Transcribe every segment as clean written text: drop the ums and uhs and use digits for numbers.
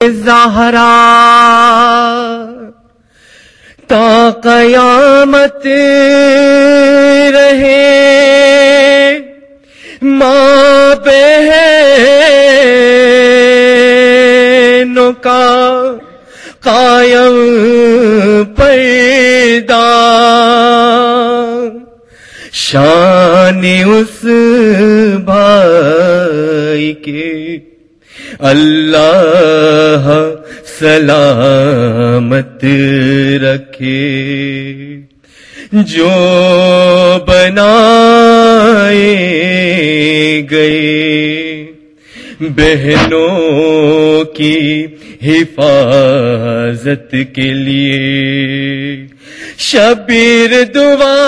زہرا تا قیامت رہے ماں بہنوں کا قائم پردہ شان اس بھائی کے اللہ سلامت رکھے جو بنائے گئے بہنوں کی حفاظت کے لیے شبیر دعا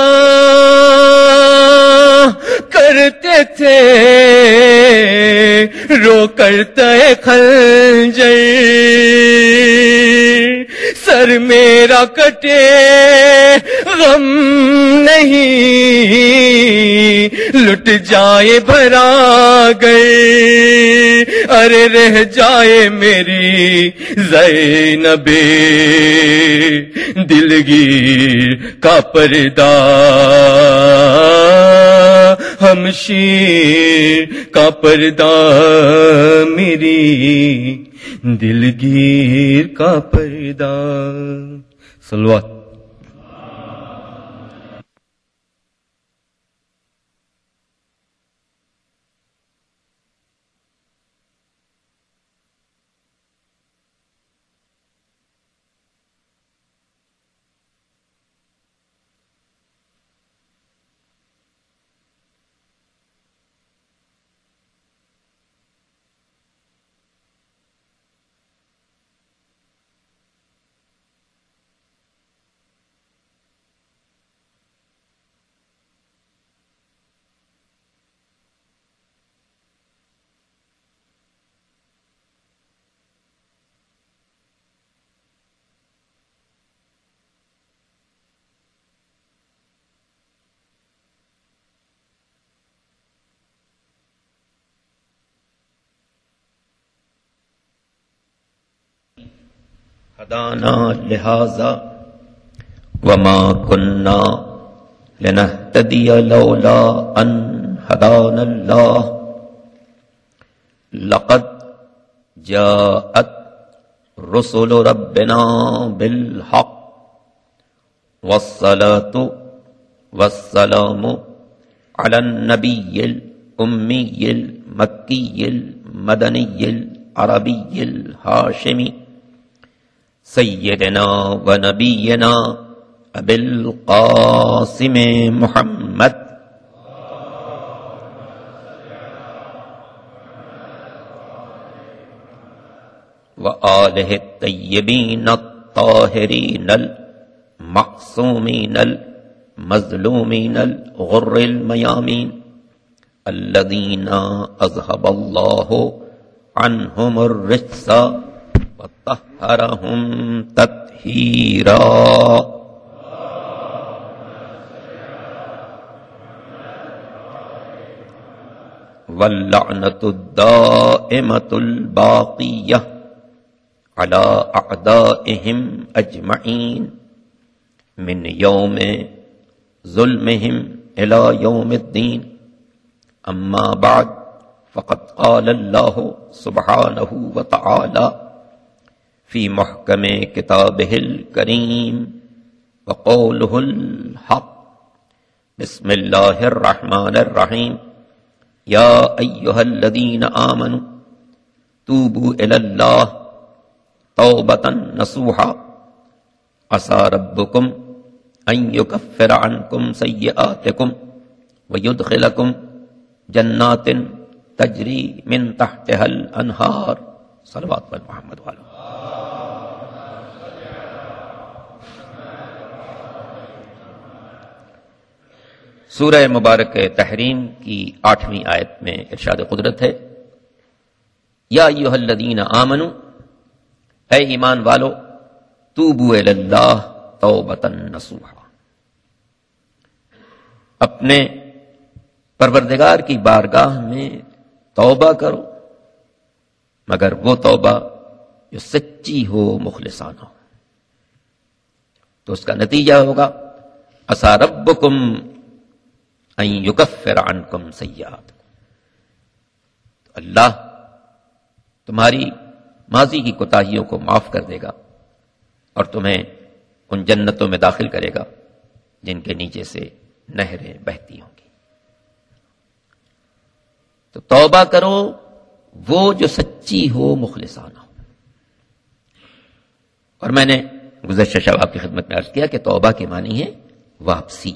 کرتے تھے رو کرتا ہے خنجر سر میرا کٹے غم نہیں لٹ جائے بھرا گئے ارے رہ جائے میری زینب دلگیر کا پردہ ہمشیر کا پردہ میری دلگیر کا پردہ صلوات ہدانا لہذا وما كنا لنهتدي لولا ان هدانا الله لقد جاءت رسل ربنا بالحق والصلاة والسلام على النبي الأمي المكي المدني العربي الهاشمي سیدنا و نبینا ابی القاسم محمد و آلہ الطیبین الطاہرین المعصومین المظلومین الغر المیامین الذین اذهب اللہ عنہم الرجس وطہرہم تطہیرا واللعنۃ الدائمۃ الباقیہ علی اعدائہم اجمعین من یوم ظلمہم الی یوم الدین اما بعد فقد قال اللہ سبحانہ وتعالی فی محکم کتابہ الکریم وقولہ الحق بسم اللہ الرحمن الرحیم یا ایہا الذین آمنوا توبوا الی اللہ توبۃ نصوحا عسى ربکم ان یکفر عنکم سیئاتکم ویدخلکم جنات تجری من تحتها الانہار صلوات پر محمد والو. سورہ مبارک تحریم کی 8ویں آیت میں ارشاد قدرت ہے یا ایھا الذین آمنوا اے ایمان والو توبوا الی اللہ توبۃ نصوحا اپنے پروردگار کی بارگاہ میں توبہ کرو مگر وہ توبہ جو سچی ہو مخلصانہ ہو، تو اس کا نتیجہ ہوگا عسى ربكم ان يكفر عنكم سیئاتکم، اللہ تمہاری ماضی کی کوتاہیوں کو معاف کر دے گا اور تمہیں ان جنتوں میں داخل کرے گا جن کے نیچے سے نہریں بہتی ہوں گی۔ تو توبہ کرو وہ جو سچی ہو مخلصانہ ہو۔ اور میں نے گزشتہ شب آپ کی خدمت میں عرض کیا کہ توبہ کے معنی ہے واپسی۔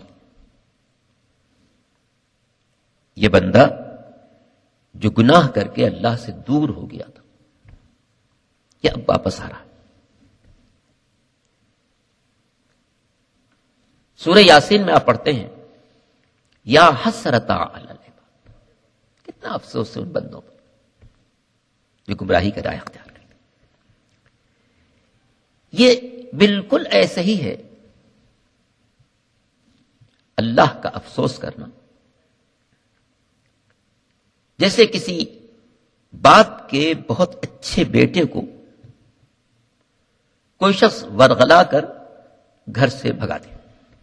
یہ بندہ جو گناہ کر کے اللہ سے دور ہو گیا تھا، یہ اب واپس آ رہا ہے۔ سورہ یاسین میں آپ پڑھتے ہیں یا حسرتا علی العباد، کتنا افسوس ہے ان بندوں پر جو گمراہی کا راہ اختیار کرتے۔ یہ بالکل ایسے ہی ہے اللہ کا افسوس کرنا، جیسے کسی باپ کے بہت اچھے بیٹے کو کوئی شخص ورغلا کر گھر سے بھگا دے،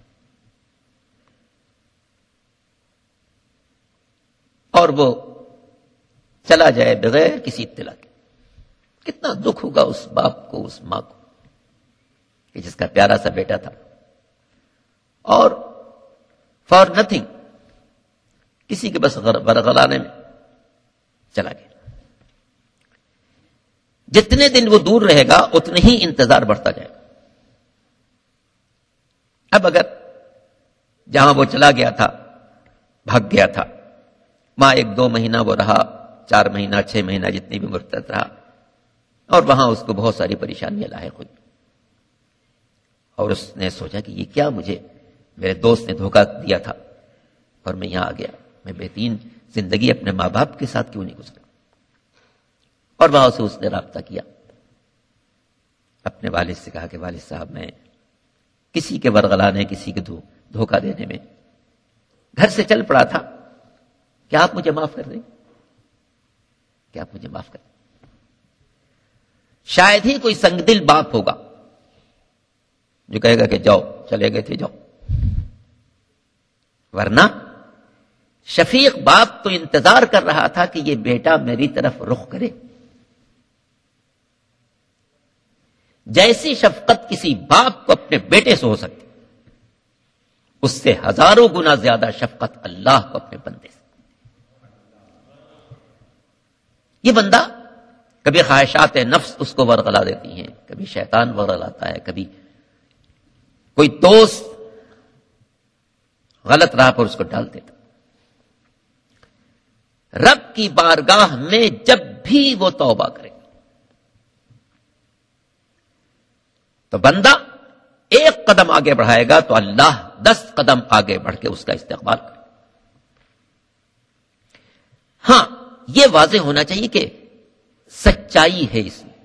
اور وہ چلا جائے بغیر کسی اطلاع کے۔ کتنا دکھ ہوگا اس باپ کو، اس ماں کو کہ جس کا پیارا سا بیٹا تھا اور فار نتھنگ کسی کے بس ورغلانے میں چلا گیا۔ جتنے دن وہ دور رہے گا اتنے ہی انتظار بڑھتا جائے گا۔ اب اگر جہاں وہ چلا گیا تھا، بھاگ گیا تھا، وہاں 1-2 مہینہ وہ رہا، 4 مہینہ 6 مہینہ جتنی بھی مدت رہا، اور وہاں اس کو بہت ساری پریشانیاں لاحق ہوئی، اور اس نے سوچا کہ یہ کیا مجھے میرے دوست نے دھوکہ دیا تھا اور میں یہاں آ گیا، میں بہترین زندگی اپنے ماں باپ کے ساتھ کیوں نہیں گزرا۔ اور وہاں سے اس نے رابطہ کیا، اپنے والد سے کہا کہ والد صاحب میں کسی کے ورغلانے، کسی کے دھوکہ دینے میں گھر سے چل پڑا تھا، کیا آپ مجھے معاف کر دیں؟ کیا آپ مجھے معاف کر دیں؟ شاید ہی کوئی سنگ دل باپ ہوگا جو کہے گا کہ جاؤ، چلے گئے تھے جاؤ، ورنہ شفیق باپ تو انتظار کر رہا تھا کہ یہ بیٹا میری طرف رخ کرے۔ جیسی شفقت کسی باپ کو اپنے بیٹے سے ہو سکتی، اس سے ہزاروں گنا زیادہ شفقت اللہ کو اپنے بندے سے۔ یہ بندہ کبھی خواہشات نفس اس کو ورغلا دیتی ہیں، کبھی شیطان ورغلاتا ہے، کبھی کوئی دوست غلط راہ پر اس کو ڈال دیتا۔ رب کی بارگاہ میں جب بھی وہ توبہ کرے تو بندہ 1 قدم آگے بڑھائے گا تو اللہ 10 قدم آگے بڑھ کے اس کا استقبال کرے۔ ہاں، یہ واضح ہونا چاہیے کہ سچائی ہے اس میں۔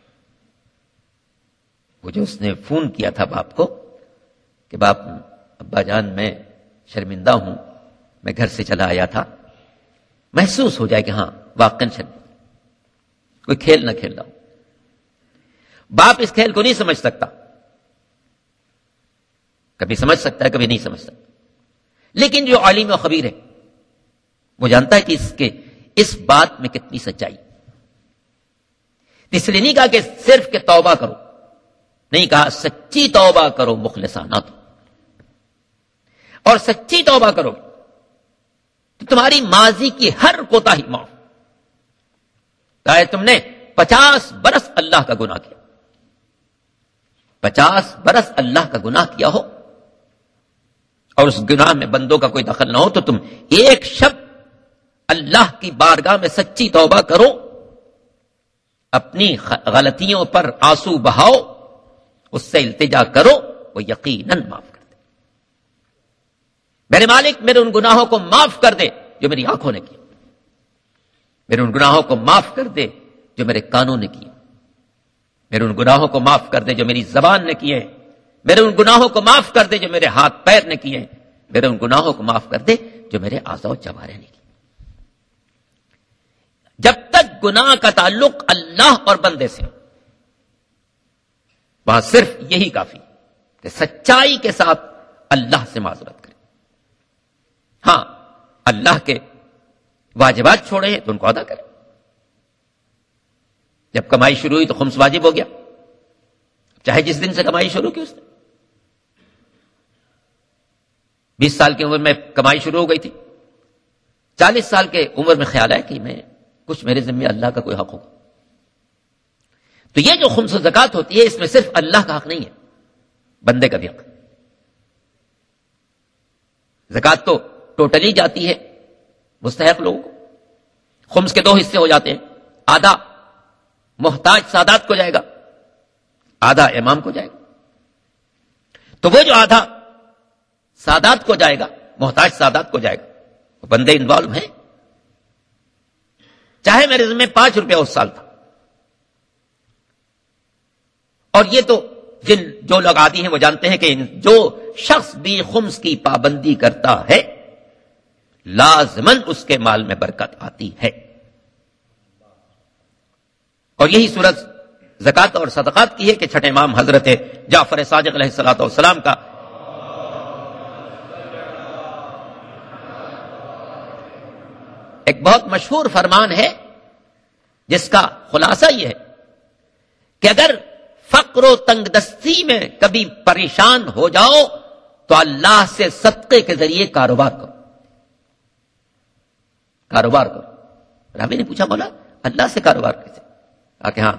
وہ جو اس نے فون کیا تھا باپ کو کہ باپ، ابا جان میں شرمندہ ہوں، میں گھر سے چلا آیا تھا، محسوس ہو جائے کہ ہاں واقعاً شرمندہ، کوئی کھیل نہ کھیل رہا ہوں۔ باپ اس کھیل کو نہیں سمجھ سکتا، کبھی سمجھ سکتا ہے کبھی نہیں سمجھ سکتا، لیکن جو عالم و خبیر ہے وہ جانتا ہے کہ اس بات میں کتنی سچائی۔ اس لیے نہیں کہا کہ صرف کہ توبہ کرو، نہیں کہا سچی توبہ کرو مخلصانہ تو، اور سچی توبہ کرو تو تمہاری ماضی کی ہر کوتاہی معاف۔ چاہے تم نے 50 برس اللہ کا گناہ کیا، 50 برس اللہ کا گناہ کیا ہو اور اس گناہ میں بندوں کا کوئی دخل نہ ہو، تو تم ایک شب اللہ کی بارگاہ میں سچی توبہ کرو، اپنی غلطیوں پر آنسو بہاؤ، اس سے التجا کرو، وہ یقیناً معاف کر دے۔ میرے مالک میرے ان گناہوں کو معاف کر دے جو میری آنکھوں نے کیا، میرے ان گناہوں کو معاف کر دے جو میرے کانوں نے کیے، میرے ان گناہوں کو معاف کر دے جو میری زبان نے کیے، میرے ان گناہوں کو معاف کر دے جو میرے ہاتھ پیر نے کیے، میرے ان گناہوں کو معاف کر دے جو میرے اعضاء و جوارح نے کیے۔ جب تک گناہ کا تعلق اللہ اور بندے سے، وہاں صرف یہی کافی کہ سچائی کے ساتھ اللہ سے معذرت کرے. ہاں اللہ کے واجبات چھوڑے تو ان کو ادا کرے. جب کمائی شروع ہوئی تو خمس واجب ہو گیا، چاہے جس دن سے کمائی شروع کی اس نے. 20 سال کی عمر میں کمائی شروع ہو گئی تھی، 40 سال کے عمر میں خیال آیا کہ میں کچھ میرے ذمہ اللہ کا کوئی حق ہوگا. تو یہ جو خمس و زکات ہوتی ہے اس میں صرف اللہ کا حق نہیں ہے، بندے کا بھی حق. زکات تو ٹوٹلی جاتی ہے مستحق لوگوں کو. خمس کے 2 حصے ہو جاتے ہیں، آدھا محتاج سادات کو جائے گا، آدھا امام کو جائے گا. تو وہ جو آدھا سادات کو جائے گا، محتاج سادات کو جائے گا، وہ بندے انوالو ہیں. چاہے میرے ذمہ 5 روپے اس سال تھا، اور یہ تو جو لوگ عادی ہیں وہ جانتے ہیں کہ جو شخص بھی خمس کی پابندی کرتا ہے لازماً اس کے مال میں برکت آتی ہے. اور یہی صورت زکات اور صدقات کی ہے کہ چھٹے امام حضرت جعفر صادق علیہ الصلوۃ والسلام کا ایک بہت مشہور فرمان ہے جس کا خلاصہ یہ ہے کہ اگر فقر و تنگ دستی میں کبھی پریشان ہو جاؤ تو اللہ سے صدقے کے ذریعے کاروبار کرو. کاروبار کرو. راوی نے پوچھا مولا اللہ سے کاروبار کیسے؟ کہا کہ ہاں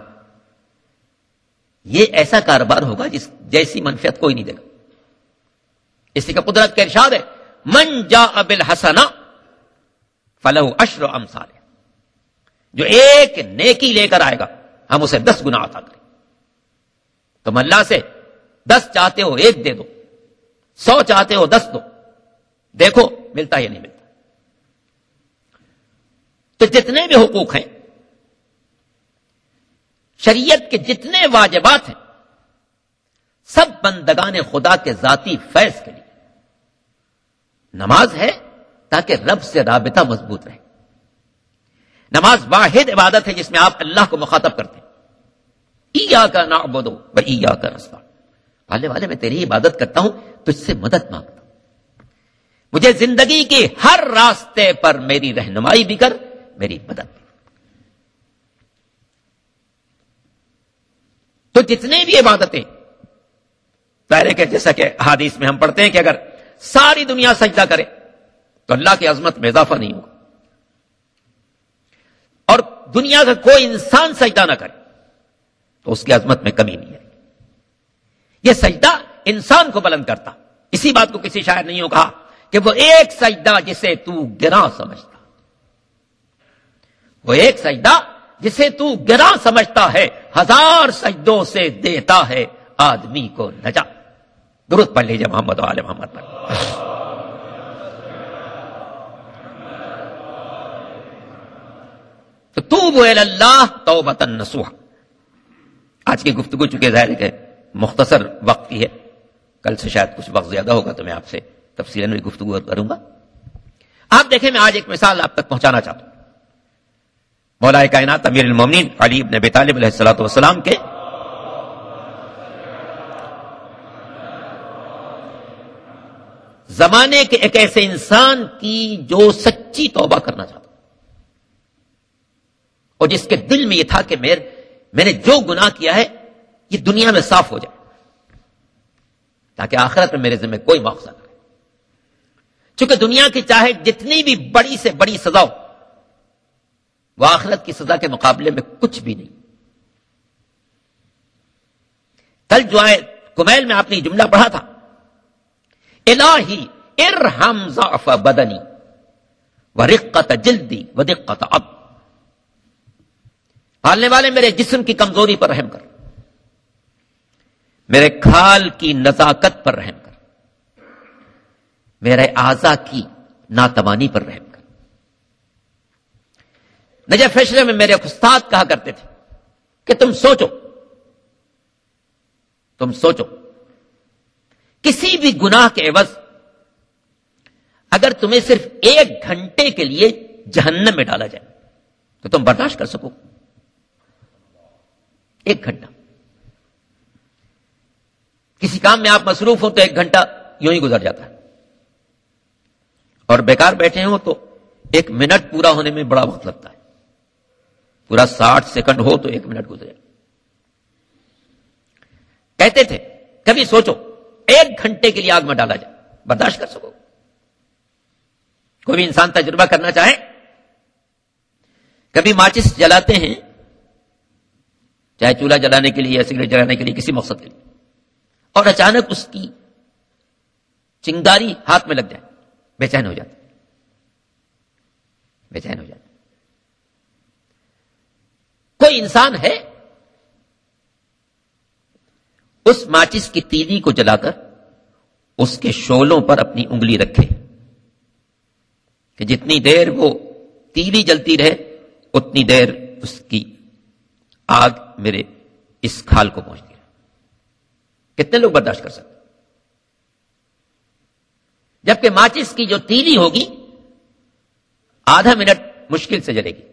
یہ ایسا کاروبار ہوگا جیسی منفعت کوئی نہیں دے گا. اسی کا قدرت کا ارشاد ہے من جاء بالحسنہ فلہ عشر امثالہ. جو ایک نیکی لے کر آئے گا ہم اسے 10 گنا عطا کریں. تم اللہ سے 10 چاہتے ہو 1 دے دو، 100 چاہتے ہو 10 دو، دیکھو ملتا یا نہیں ملتا. تو جتنے بھی حقوق ہیں، شریعت کے جتنے واجبات ہیں، سب بندگان خدا کے ذاتی فیض کے لیے. نماز ہے تاکہ رب سے رابطہ مضبوط رہے. نماز واحد عبادت ہے جس میں آپ اللہ کو مخاطب کرتے ہیں. ایاک نعبد و ایاک نستعین. پالنے والے میں تیری عبادت کرتا ہوں، تجھ سے مدد مانگتا ہوں. مجھے زندگی کے ہر راستے پر میری رہنمائی بھی کر، میری مدد بھی. تو جتنے بھی عبادتیں پہلے کے جیسا کہ حدیث میں ہم پڑھتے ہیں کہ اگر ساری دنیا سجدہ کرے تو اللہ کی عظمت میں اضافہ نہیں ہوگا، اور دنیا کا کوئی انسان سجدہ نہ کرے تو اس کی عظمت میں کمی نہیں ہے. یہ سجدہ انسان کو بلند کرتا. اسی بات کو کسی شاعر نے یوں کہا کہ وہ ایک سجدہ جسے تو گراں سمجھتا، وہ ایک سجدہ جسے تو گراں سمجھتا ہے، 1000 سجدوں سے دیتا ہے آدمی کو نجات. درود پڑھ لیجیے محمد و آل محمد پر. تو توبوا الی اللہ توبۃ نصوحا. آج کی گفتگو چونکہ ظاہر ہے کہ مختصر وقت کی ہے، کل سے شاید کچھ وقت زیادہ ہوگا تو میں آپ سے تفصیلاً بھی گفتگو کروں گا. آپ دیکھیں میں آج ایک مثال آپ تک پہنچانا چاہتا ہوں. مولا کائنات امیر المومنین علی بن ابی طالب علیہ الصلوۃ والسلام کے زمانے کے ایک ایسے انسان کی جو سچی توبہ کرنا چاہتا اور جس کے دل میں یہ تھا کہ میں نے جو گناہ کیا ہے یہ دنیا میں صاف ہو جائے تاکہ آخرت میں میرے ذمہ کوئی مواخذہ نہ کرے. چونکہ دنیا کی چاہے جتنی بھی بڑی سے بڑی سزا ہو وہ آخرت کی سزا کے مقابلے میں کچھ بھی نہیں. کل جو ہے کمیل میں آپ نے یہ جملہ پڑھا تھا، الہی ارحم ضعف بدنی ورقت جلدی ودقت عظم. پالنے والے میرے جسم کی کمزوری پر رحم کر، میرے کھال کی نزاکت پر رحم کر، میرے اعضاء کی ناتوانی پر رحم کر. نجف فیشرے میں میرے استاد کہا کرتے تھے کہ تم سوچو کسی بھی گناہ کے عوض اگر تمہیں صرف 1 گھنٹے کے لیے جہنم میں ڈالا جائے تو تم برداشت کر سکو؟ 1 گھنٹہ. کسی کام میں آپ مصروف ہو تو 1 گھنٹہ یوں ہی گزر جاتا ہے، اور بیکار بیٹھے ہوں تو 1 منٹ پورا ہونے میں بڑا وقت لگتا ہے، پورا 60 سیکنڈ ہو تو 1 منٹ گزرے۔ کہتے تھے کبھی سوچو 1 گھنٹے کے لیے آگ میں ڈالا جائے، برداشت کر سکو؟ کوئی بھی انسان تجربہ کرنا چاہے، کبھی ماچس جلاتے ہیں، چاہے چولہا جلانے کے لیے یا سگریٹ جلانے کے لیے، کسی مقصد کے لیے، اور اچانک اس کی چنگاری ہاتھ میں لگ جائے، بے چین ہو جاتا، بے چین ہو جاتا۔ کوئی انسان ہے اس ماچس کی تیلی کو جلا کر اس کے شعلوں پر اپنی انگلی رکھے کہ جتنی دیر وہ تیلی جلتی رہے اتنی دیر اس کی آگ میرے اس کھال کو پہنچتی رہے؟ کتنے لوگ برداشت کر سکتے؟ جبکہ ماچس کی جو تیلی ہوگی آدھا منٹ مشکل سے جلے گی۔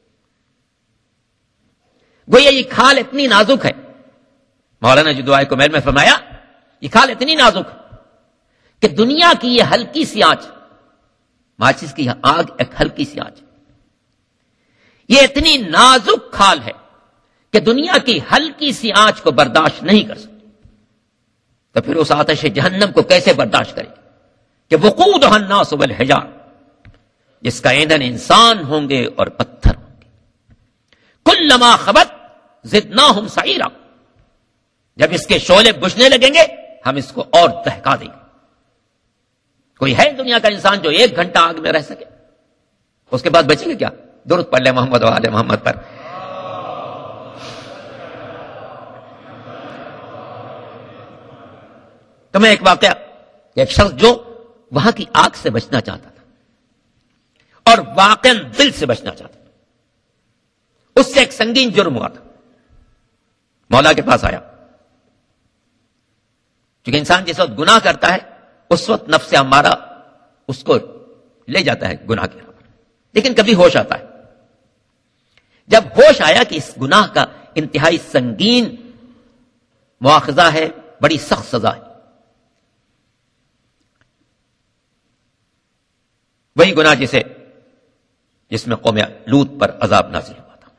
گویا یہ کھال اتنی نازک ہے، مولانا جو دعائے کمیل میں فرمایا یہ کھال اتنی نازک ہے کہ دنیا کی یہ ہلکی سی آنچ، ماچس کی آگ ایک ہلکی سی آنچ، یہ اتنی نازک کھال ہے کہ دنیا کی ہلکی سی آنچ کو برداشت نہیں کر سکتی، تو پھر اس آتش جہنم کو کیسے برداشت کرے کہ وقودها الناس والحجار، جس کا ایندھن انسان ہوں گے اور پتھر ہوں گے۔ کلما خبت زدناہم سعیرا، جب اس کے شعلے بجھنے لگیں گے ہم اس کو اور دہکا دیں گے۔ کوئی ہے دنیا کا انسان جو 1 گھنٹہ آگ میں رہ سکے؟ اس کے بعد بچے گے کیا؟ درود پڑھ لے محمد و آل محمد پر۔ تو میں ایک واقعہ، ایک شخص جو وہاں کی آگ سے بچنا چاہتا تھا اور واقعا دل سے بچنا چاہتا تھا، اس سے ایک سنگین جرم ہوا تھا، مولا کے پاس آیا۔ کیونکہ انسان جس وقت گناہ کرتا ہے اس وقت نفس امارہ اس کو لے جاتا ہے گناہ کی راہ پر، لیکن کبھی ہوش آتا ہے۔ جب ہوش آیا کہ اس گناہ کا انتہائی سنگین مواخذہ ہے، بڑی سخت سزا ہے، وہی گناہ جس میں قوم لوط پر عذاب نازل ہوا تھا۔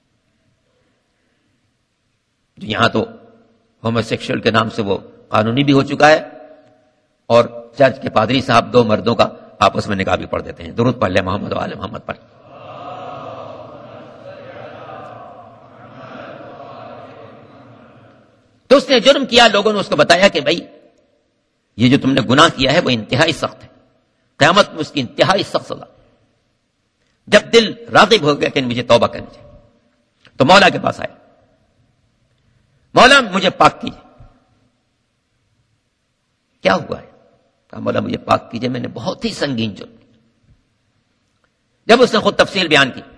یہاں تو ہومو سیکشل کے نام سے وہ قانونی بھی ہو چکا ہے، اور چرچ کے پادری صاحب 2 مردوں کا آپس میں نکاح بھی پڑھ دیتے ہیں۔ درود پڑھ لے محمد و آل محمد پر۔ تو اس نے جرم کیا، لوگوں نے اس کو بتایا کہ بھائی یہ جو تم نے گناہ کیا ہے وہ انتہائی سخت ہے، قیامت میں اس کی انتہائی سخت سزا۔ جب دل راغب ہو گیا کہ مجھے توبہ کرنی چاہیے تو مولا کے پاس آیا، مولا مجھے پاک کیجیے۔ کیا ہوا ہے؟ کہا مولا مجھے پاک کیجیے، میں نے بہت ہی سنگین جرم کیا۔ جب اس نے خود تفصیل بیان کی،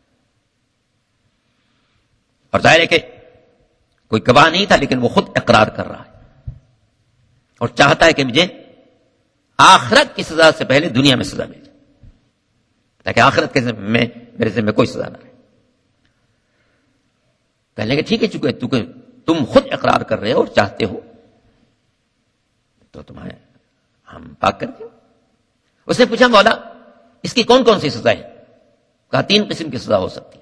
اور ظاہر ہے کہ کوئی گواہ نہیں تھا لیکن وہ خود اقرار کر رہا ہے اور چاہتا ہے کہ مجھے آخرت کی سزا سے پہلے دنیا میں سزا مل جائے تاکہ آخرت کے میں میرے ذمہ کوئی سزا نہ رہے۔ کہنے کہ ٹھیک ہے، چونکہ تم خود اقرار کر رہے ہو اور چاہتے ہو تو تمہیں ہم پاک کر دیں۔ اس نے پوچھا مولا اس کی کون کون سی سزا ہے؟ کہا 3 قسم کی سزا ہو سکتی ہے۔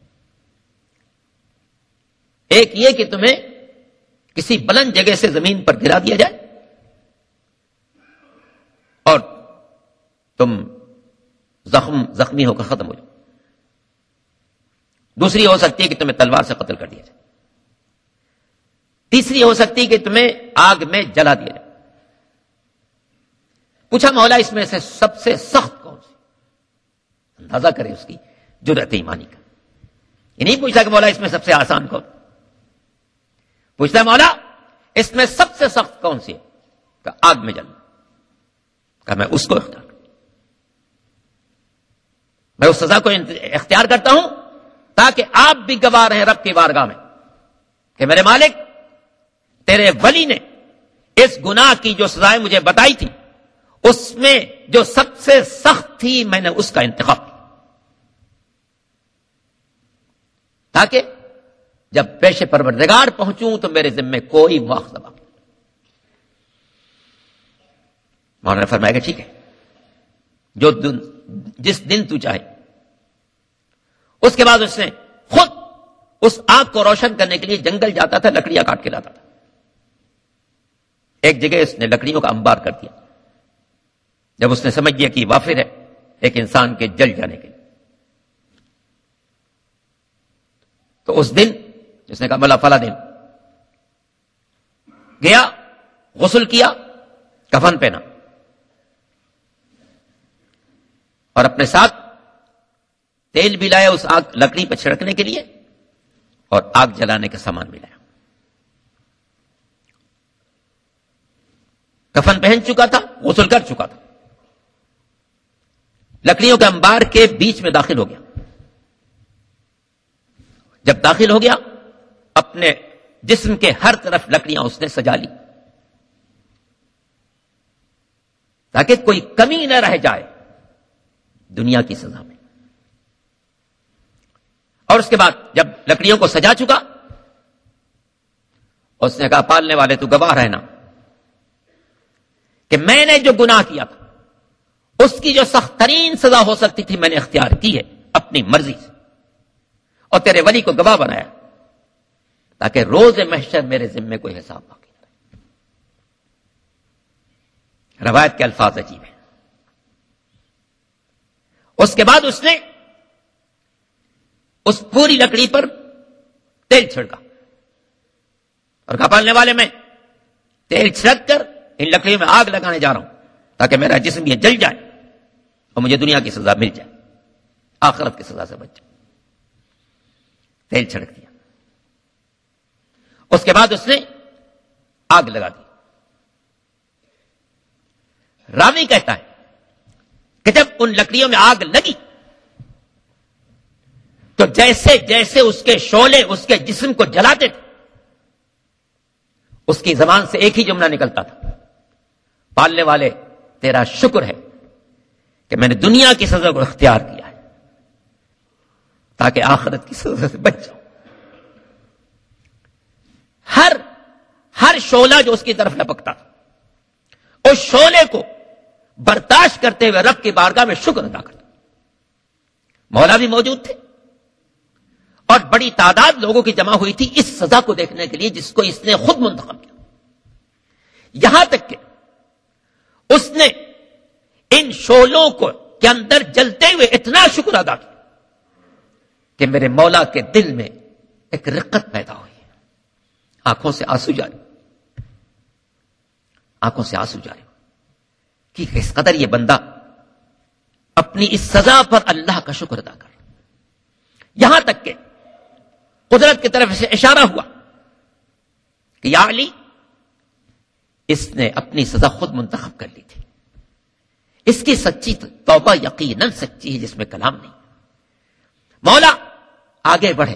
ایک یہ کہ تمہیں کسی بلند جگہ سے زمین پر گرا دیا جائے اور تم زخمی ہو کر ختم ہو جاؤ۔ دوسری ہو سکتی ہے کہ تمہیں تلوار سے قتل کر دیا جائے۔ تیسری ہو سکتی ہے کہ تمہیں آگ میں جلا دیا جائے۔ پوچھا مولا اس میں سے سب سے سخت کون سی؟ اندازہ کرے اس کی جرأت ایمانی کا۔ یہ نہیں پوچھتا کہ مولا اس میں سب سے آسان کون، پوچھتا ہے مولا اس میں سب سے سخت کون سی ہے؟ کہ آگ میں جلنا۔ کہ میں اس کو اختیار کروں، میں اس سزا کو اختیار کرتا ہوں تاکہ آپ بھی گواہ رہیں رب کی بارگاہ میں کہ میرے مالک تیرے ولی نے اس گناہ کی جو سزائیں مجھے بتائی تھی اس میں جو سب سے سخت تھی میں نے اس کا انتخاب کیا تاکہ جب پیش پروردگار پہنچوں تو میرے ذمے کوئی مواخذہ باقی۔ مولانا نے فرمایا کہ ٹھیک ہے، جس دن تو چاہے. اس کے بعد اس نے خود اس آگ کو روشن کرنے کے لیے جنگل جاتا تھا، لکڑیاں کاٹ کے لاتا تھا. ایک جگہ اس نے لکڑیوں کا انبار کر دیا جب اس نے سمجھ لیا کہ وافر ہے ایک انسان کے جل جانے کے لیے. تو اس دن جس نے کہا ملا فلا دن گیا، غسل کیا، کفن پہنا اور اپنے ساتھ تیل بھی لایا اس آگ لکڑی پہ چھڑکنے کے لیے اور آگ جلانے کا سامان بھی لایا. کفن پہن چکا تھا، غسل کر چکا تھا، لکڑیوں کے انبار کے بیچ میں داخل ہو گیا. جب داخل ہو گیا اپنے جسم کے ہر طرف لکڑیاں اس نے سجا لی تاکہ کوئی کمی نہ رہ جائے دنیا کی سزا میں. اور اس کے بعد جب لکڑیوں کو سجا چکا اس نے کہا پالنے والے تو گواہ رہنا کہ میں نے جو گناہ کیا تھا اس کی جو سخت ترین سزا ہو سکتی تھی میں نے اختیار کی ہے اپنی مرضی سے، اور تیرے ولی کو گواہ بنایا تاکہ روز محشر میرے ذمے کوئی حساب باقی نہ رہے. روایت کے الفاظ عجیب ہیں. اس کے بعد اس نے اس پوری لکڑی پر تیل چھڑکا اور کہا پالنے والے میں تیل چھڑک کر ان لکڑیوں میں آگ لگانے جا رہا ہوں تاکہ میرا جسم یہ جل جائے اور مجھے دنیا کی سزا مل جائے، آخرت کی سزا سے بچ جائے. تیل چھڑک دیا. اس کے بعد اس نے آگ لگا دی. راوی کہتا ہے کہ جب ان لکڑیوں میں آگ لگی تو جیسے جیسے اس کے شعلے اس کے جسم کو جلاتے تھے اس کی زبان سے ایک ہی جملہ نکلتا تھا، پالنے والے تیرا شکر ہے کہ میں نے دنیا کی سزا کو اختیار کیا ہے تاکہ آخرت کی سزا سے بچ جاؤں. ہر شعلہ جو اس کی طرف لپکتا تھا اس شعلے کو برداشت کرتے ہوئے رب کی بارگاہ میں شکر ادا کرتا. مولا بھی موجود تھے اور بڑی تعداد لوگوں کی جمع ہوئی تھی اس سزا کو دیکھنے کے لیے جس کو اس نے خود منتخب کیا. یہاں تک کہ اس نے ان شعلوں کو کے اندر جلتے ہوئے اتنا شکر ادا کیا کہ میرے مولا کے دل میں ایک رقت پیدا ہوئی ہے. آنکھوں سے آنسو جاری کہ اس قدر یہ بندہ اپنی اس سزا پر اللہ کا شکر ادا کر. یہاں تک کہ قدرت کی طرف سے اشارہ ہوا کہ یا علی اس نے اپنی سزا خود منتخب کر لی تھی. اس کی سچی توبہ یقیناً سچی ہے جس میں کلام نہیں. مولا آگے بڑھے،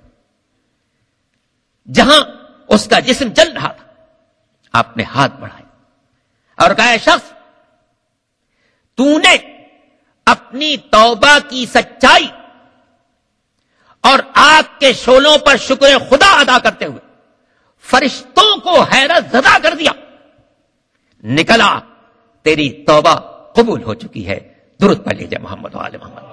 جہاں اس کا جسم جل رہا تھا آپ نے ہاتھ بڑھائے اور کہا اے شخص تو نے اپنی توبہ کی سچائی اور آگ کے شعلوں پر شکر خدا ادا کرتے ہوئے فرشتوں کو حیرت زدہ کر دیا. نکلا تیری توبہ قبول ہو چکی ہے. درود پڑھ لیجیے محمد و آل محمد.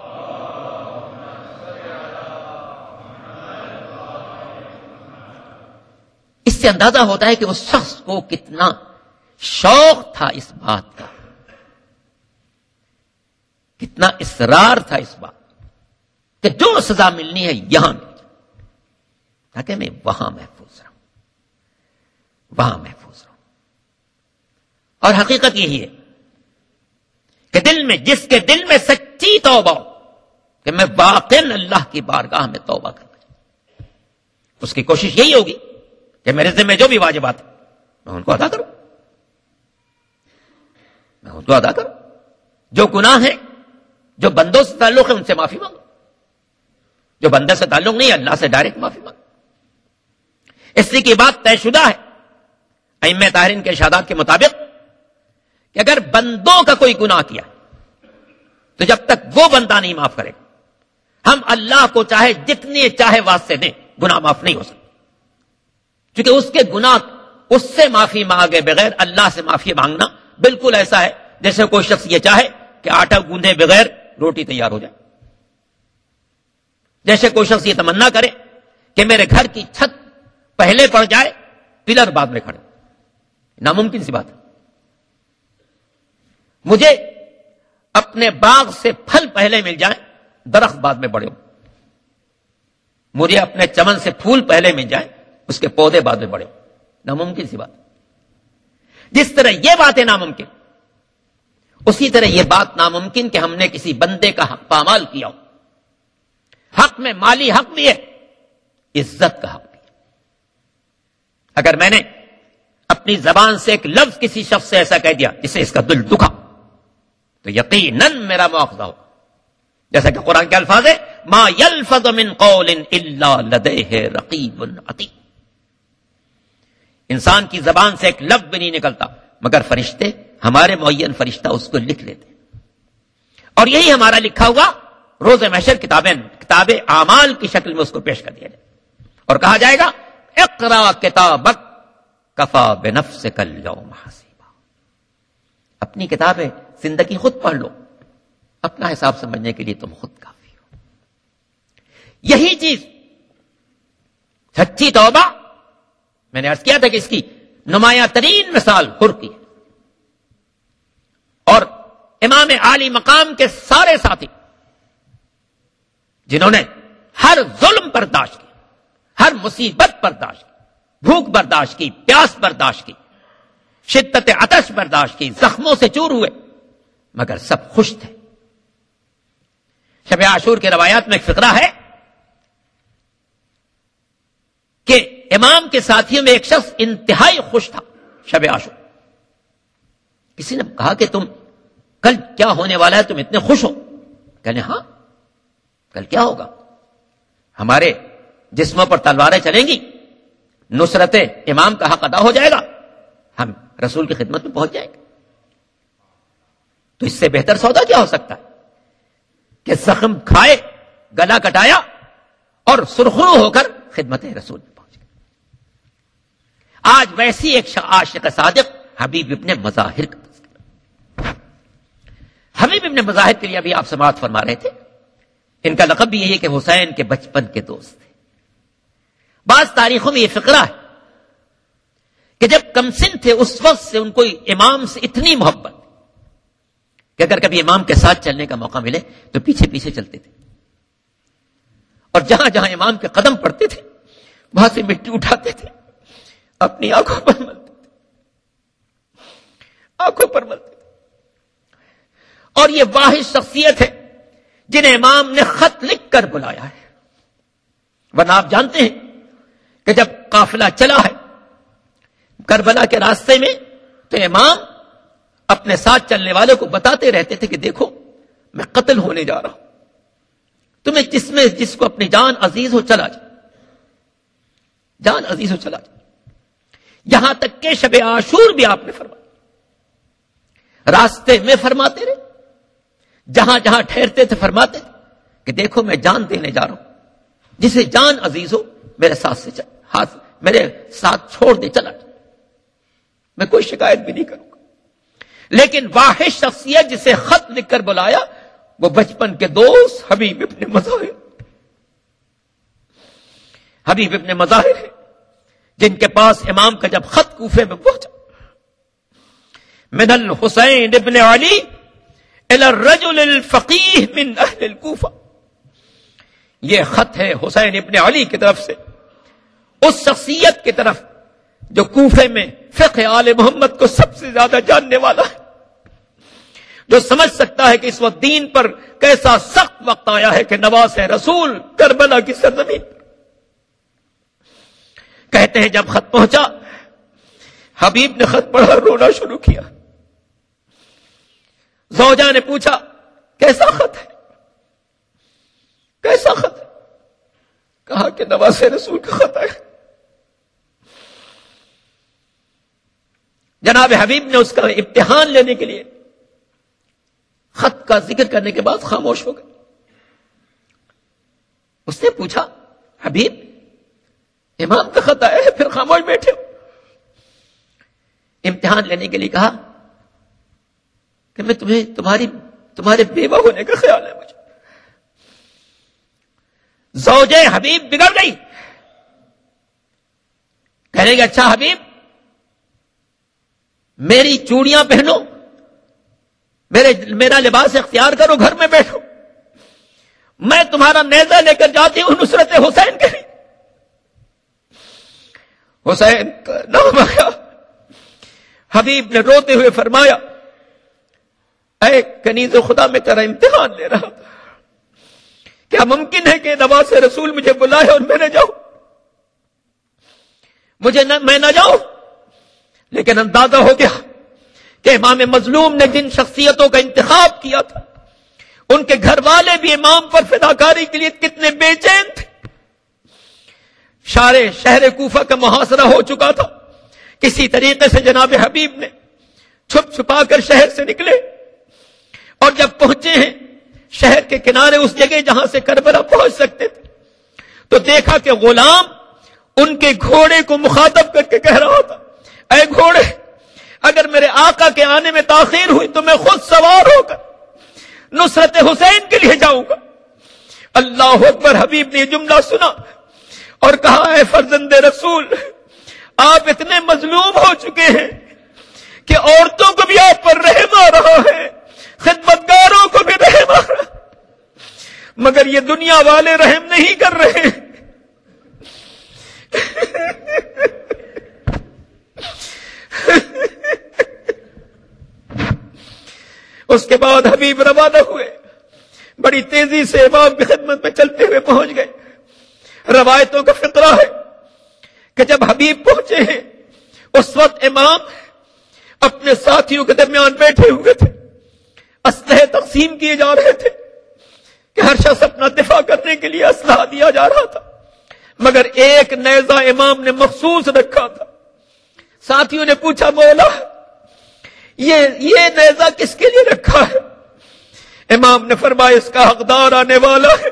اس سے اندازہ ہوتا ہے کہ اس شخص کو کتنا شوق تھا اس بات کا، کتنا اصرار تھا اس بات کہ جو سزا ملنی ہے یہاں مل جائے تاکہ میں وہاں محفوظ رہوں. اور حقیقت یہی ہے کہ جس کے دل میں سچی توبہ ہو کہ میں واقعاً اللہ کی بارگاہ میں توبہ کرنا چاہتا، اس کی کوشش یہی ہوگی کہ میرے ذمہ جو بھی واجبات ہیں میں ان کو ادا کروں. جو گناہ ہیں، جو بندوں سے تعلق ہے ان سے معافی مانگو، جو بندے سے تعلق نہیں اللہ سے ڈائریکٹ معافی مانگو. اس لیے کی بات طے شدہ ہے ائمہ طاہرین کے ارشادات کے مطابق کہ اگر بندوں کا کوئی گناہ کیا تو جب تک وہ بندہ نہیں معاف کرے گا ہم اللہ کو چاہے جتنے چاہے واسطے دیں گناہ معاف نہیں ہو سکتا، کیونکہ اس کے گناہ اس سے معافی مانگے بغیر اللہ سے معافی مانگنا بالکل ایسا ہے جیسے کوئی شخص یہ چاہے کہ آٹا گوندھے بغیر روٹی تیار ہو جائے، جیسے کوئی شخص یہ تمنا کرے کہ میرے گھر کی چھت پہلے پڑ جائے پلر بعد میں کھڑے، ناممکن سی بات ہے۔ مجھے اپنے باغ سے پھل پہلے مل جائیں، درخت بعد میں بڑے ہوں، مجھے اپنے چمن سے پھول پہلے مل جائیں، اس کے پودے بعد میں بڑے ہوں، ناممکن سی بات۔ جس طرح یہ باتیں ناممکن، اسی طرح یہ بات ناممکن کہ ہم نے کسی بندے کا حق پامال کیا ہو۔ حق میں مالی حق بھی ہے، عزت کا حق بھی ہے۔ اگر میں نے اپنی زبان سے ایک لفظ کسی شخص سے ایسا کہہ دیا جسے اس کا دل دکھا تو یقیناً میرا مواخذہ ہوگا، جیسا کہ قرآن کے الفاظ ہے ما یلفظ من قول الا لدیہ رقیب عتید۔ انسان کی زبان سے ایک لفظ بھی نہیں نکلتا مگر فرشتے، ہمارے معین فرشتہ اس کو لکھ لیتے، اور یہی ہمارا لکھا ہوا روز محشر کتاب اعمال کی شکل میں اس کو پیش کر دیا جائے اور کہا جائے گا اقرا کتابک کفا بنفسک اليوم حسیبا، اپنی کتاب زندگی خود پڑھ لو، اپنا حساب سمجھنے کے لیے تم خود کافی ہو۔ یہی چیز سچی توبہ، میں نے عرض کیا تھا کہ اس کی نمایاں ترین مثال حر کی ہے، اور امام عالی مقام کے سارے ساتھی جنہوں نے ہر ظلم برداشت کی، ہر مصیبت برداشت کی، بھوک برداشت کی، پیاس برداشت کی، شدت عطش برداشت کی، زخموں سے چور ہوئے، مگر سب خوش تھے۔ شب عاشور کے روایات میں ایک فقرہ ہے کہ امام کے ساتھیوں میں ایک شخص انتہائی خوش تھا شب عاشور۔ کسی نے کہا کہ تم کل کیا ہونے والا ہے، تم اتنے خوش ہو؟ کہنے ہاں کل کیا ہوگا، ہمارے جسموں پر تلواریں چلیں گی، نصرت امام کا حق ادا ہو جائے گا، ہم رسول کی خدمت میں پہنچ جائیں گے۔ تو اس سے بہتر سودا کیا ہو سکتا ہے کہ زخم کھائے، گلا کٹایا اور سرخرو ہو کر خدمت رسول میں پہنچ گئے۔ آج ویسی ایک عاشق صادق حبیب ابن مظاہر کا تذکرہ۔ حبیب ابن مظاہر کے لیے ابھی آپ سماعت فرما رہے تھے، ان کا لقب بھی یہی ہے کہ حسین کے بچپن کے دوست تھے۔ بعض تاریخوں میں یہ فقرہ ہے کہ جب کمسن تھے اس وقت سے ان کو امام سے اتنی محبت کہ اگر کبھی امام کے ساتھ چلنے کا موقع ملے تو پیچھے پیچھے چلتے تھے، اور جہاں جہاں امام کے قدم پڑتے تھے وہاں سے مٹی اٹھاتے تھے، اپنی آنکھوں پر ملتے تھے، آنکھوں پر ملتے تھے۔ اور یہ واحد شخصیت ہے جنہیں امام نے خط لکھ کر بلایا ہے، ورنہ آپ جانتے ہیں کہ جب قافلہ چلا ہے کربلا کے راستے میں تو امام اپنے ساتھ چلنے والوں کو بتاتے رہتے تھے کہ دیکھو میں قتل ہونے جا رہا ہوں، تمہیں جس کو اپنی جان عزیز ہو چلا جائے، جان عزیز ہو چلا جائے۔ یہاں تک کہ شب عاشور بھی آپ نے فرمایا، راستے میں فرماتے رہے، جہاں جہاں ٹھہرتے تھے فرماتے تھے کہ دیکھو میں جان دینے جا رہا ہوں، جسے جان عزیز ہو میرے ساتھ سے ہاتھ میرے ساتھ چھوڑ دے چلا جائے، میں کوئی شکایت بھی نہیں کروں گا۔ لیکن واحد شخصیت جسے خط لکھ کر بلایا وہ بچپن کے دوست حبیب ابن مظاہر، حبیب ابن مظاہر ہے جن کے پاس امام کا جب خط کوفے میں پہنچا، من الحسین ابن علی الى الرجل الفقیہ من اہل الکوفہ، یہ خط ہے حسین ابن علی کی طرف سے اس شخصیت کی طرف جو کوفے میں فقہ آل محمد کو سب سے زیادہ جاننے والا ہے، جو سمجھ سکتا ہے کہ اس وقت دین پر کیسا سخت وقت آیا ہے کہ نواز رسول کربلا کی سرزمین پر۔ کہتے ہیں جب خط پہنچا حبیب نے خط پڑھا، رونا شروع کیا۔ زوجہ نے پوچھا کیسا خط ہے، کیسا خط ہے؟ کہا کہ نواز رسول کا خط ہے۔ جناب حبیب نے اس کا امتحان لینے کے لیے خط کا ذکر کرنے کے بعد خاموش ہو گئے۔ اس نے پوچھا حبیب امام کا خط آیا ہے پھر خاموش بیٹھے ہو؟ امتحان لینے کے لیے کہا کہ میں تمہارے بیوہ ہونے کا خیال ہے مجھے. زوجے حبیب بگڑ گئی. کہنے گے اچھا حبیب میری چوڑیاں پہنو, میرا لباس اختیار کرو, گھر میں بیٹھو, میں تمہارا نیزہ لے کر جاتی ہوں نصرت حسین کے لیے. حسین کا نام آیا. حبیب نے روتے ہوئے فرمایا اے کنیز خدا میں تیرا امتحان لے رہا تھا, کیا ممکن ہے کہ نواز رسول مجھے بلائے اور میں نہ جاؤں, میں نہ جاؤں. لیکن اندازہ ہو گیا کہ امام مظلوم نے جن شخصیتوں کا انتخاب کیا تھا ان کے گھر والے بھی امام پر فداکاری کے لیے کتنے بے چین تھے. شہر کوفہ کا محاصرہ ہو چکا تھا. کسی طریقے سے جناب حبیب نے چھپ چھپا کر شہر سے نکلے اور جب پہنچے ہیں شہر کے کنارے اس جگہ جہاں سے کربلا پہنچ سکتے تھے تو دیکھا کہ غلام ان کے گھوڑے کو مخاطب کر کے کہہ رہا تھا اے گھوڑے اگر میرے آقا کے آنے میں تاخیر ہوئی تو میں خود سوار ہو کر نصرت حسین کے لیے جاؤں گا. اللہ اکبر. حبیب نے یہ جملہ سنا اور کہا اے فرزند رسول آپ اتنے مظلوم ہو چکے ہیں کہ عورتوں کو بھی آپ پر رحم آ رہا ہے, خدمتگاروں کو بھی رحم آ رہا ہے, مگر یہ دنیا والے رحم نہیں کر رہے. اس کے بعد حبیب روانہ ہوئے, بڑی تیزی سے امام کی خدمت میں چلتے ہوئے پہنچ گئے. روایتوں کا فقرہ ہے کہ جب حبیب پہنچے ہیں اس وقت امام اپنے ساتھیوں کے درمیان بیٹھے ہوئے تھے, اسلحے تقسیم کیے جا رہے تھے کہ ہر شخص اپنا دفاع کرنے کے لیے اسلحہ دیا جا رہا تھا, مگر ایک نیزہ امام نے مخصوص رکھا تھا. ساتھیوں نے پوچھا مولا یہ نیزہ کس کے لیے رکھا ہے؟ امام نے فرمایا اس کا حقدار آنے والا ہے,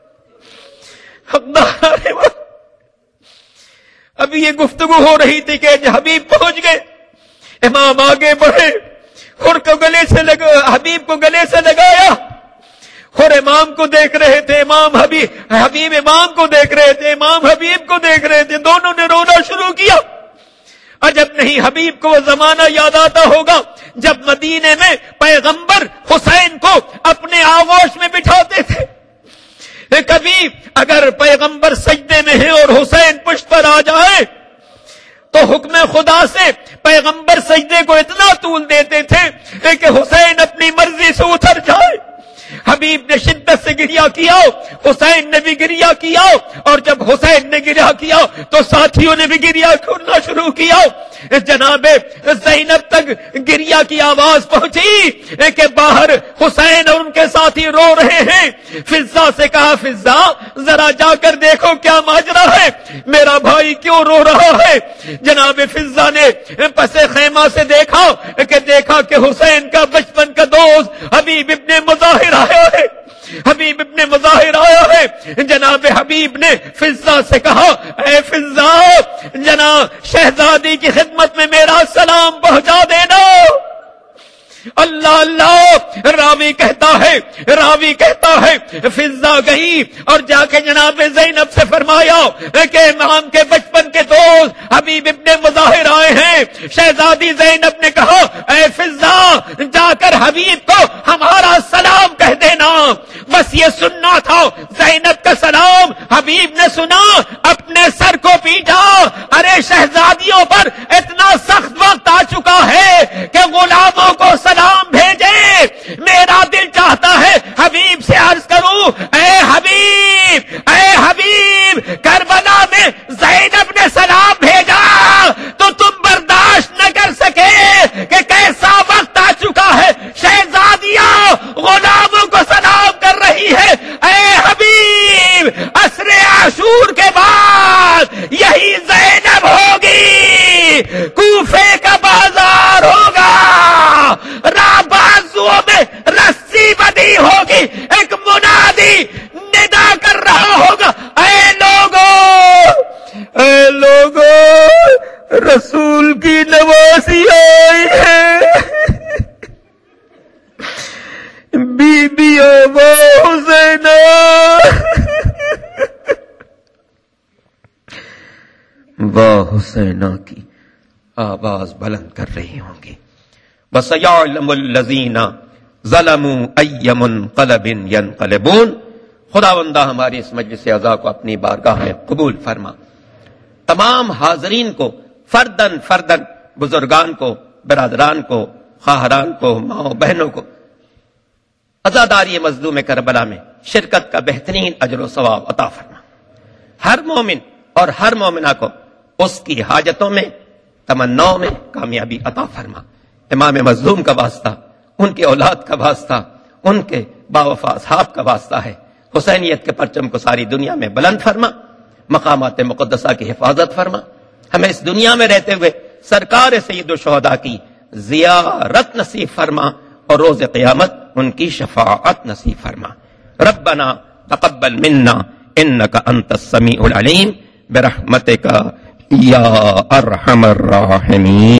حقدار آنے والا. ابھی یہ گفتگو ہو رہی تھی کہ حبیب پہنچ گئے. امام آگے بڑھے, خور کو گلے سے حبیب کو گلے سے لگایا. خور امام کو دیکھ رہے تھے, حبیب امام کو دیکھ رہے تھے, امام حبیب کو دیکھ رہے تھے. دونوں نے رونا شروع کیا. عجب نہیں حبیب کو وہ زمانہ یاد آتا ہوگا جب مدینے میں پیغمبر حسین کو اپنے آغوش میں بٹھاتے تھے. کبھی اگر پیغمبر سجدے میں ہے اور حسین پشت پر آ جائے تو حکم خدا سے پیغمبر سجدے کو اتنا طول دیتے تھے کہ حسین اپنی مرضی سے اتر جائے. حبیب نے شدت سے گریہ کیا, حسین نے بھی گریہ کیا, اور جب حسین نے گریہ کیا تو ساتھیوں نے بھی گریہ کرنا شروع کیا. جناب زینب تک گریہ کی آواز پہنچی کہ باہر حسین اور ان کے ساتھی رو رہے ہیں. فضا سے کہا فضا ذرا جا کر دیکھو کیا ماجرا ہے, میرا بھائی کیوں رو رہا ہے. جناب فضا نے پس خیمہ سے دیکھا کہ حسین کا بچپن کا دوست حبیب ابن مظاہر آیا ہے. حبیب ابن مظاہر آیا ہے. جناب حبیب نے فضا سے کہا اے فضا جناب شہزادی کی خدمت میں میرا سلام پہنچا دینا. اللہ اللہ. راوی کہتا ہے فضا گئی اور جا کے جناب زینب سے فرمایا کہ امام کے بچپن کے دوست حبیب ابن مظاہر آئے ہیں. شہزادی زینب نے کہا اے فضا جا کر حبیب کو ہمارا سلام کہہ دینا. بس یہ سننا تھا. زینب کا سلام حبیب نے سنا, اپنے سر کو پیٹا. ارے شہزادیوں پر اتنا سخت وقت آ چکا ہے کہ غلاموں کو سلام بھیجے. میرا دل چاہتا ہے حبیب سے عرض کروں اے حبیب کربلا میں زینب نے سلام بھیجا تو تم برداشت نہ کر سکے کہ کیسا وقت آ چکا ہے. شہزادیاں غلاموں کو سلام کر رہی ہے. اے حبیب عصر عاشور کے بعد یہی زینب ہوگی, کوفے کا بازار ہوگا, بازوؤں میں رسی بدی ہوگی, ایک منادی ندا کر رہا ہوگا اے لوگو رسول کی نوازی آئی ہے. واہ حسینہ کی آواز بلند کر رہی ہوں گی. وَسَيَعْلَمُ الَّذِينَ ظَلَمُوا أَيَّ مُنقَلَبٍ يَنقَلِبُونَ. خداوندہ ہماری اس مجلس عزا کو اپنی بارگاہ میں قبول فرما. تمام حاضرین کو فردن فردن، بزرگان کو، برادران کو، خواہران کو، ماؤں بہنوں کو عزاداری مظلوم کربلا میں شرکت کا بہترین اجر و ثواب عطا فرما. ہر مومن اور ہر مومنہ کو اس کی حاجتوں میں، تمناؤں میں کامیابی عطا فرما. امام مظلوم کا واسطہ، ان کی اولاد کا واسطہ، ان کے باوفا اصحاب کا واسطہ ہے. حسینیت کے پرچم کو ساری دنیا میں بلند فرما. مقامات مقدسہ کی حفاظت فرما. ہمیں اس دنیا میں رہتے ہوئے سرکار سید الشہداء کی زیارت نصیب فرما اور روز قیامت ان کی شفاعت نصیب فرما. ربنا تقبل منا انك انت السميع العليم برحمتك یا ارحم الراحمین.